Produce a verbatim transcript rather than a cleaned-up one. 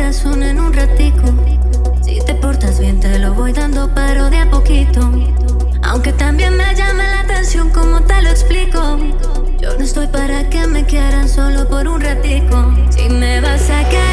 corazón en un ratico. Si te portas bien te lo voy dando, pero de a poquito. Aunque también me llama la atención cómo te lo explico. Yo no estoy para que me quieran solo por un ratico. Si me vas a querer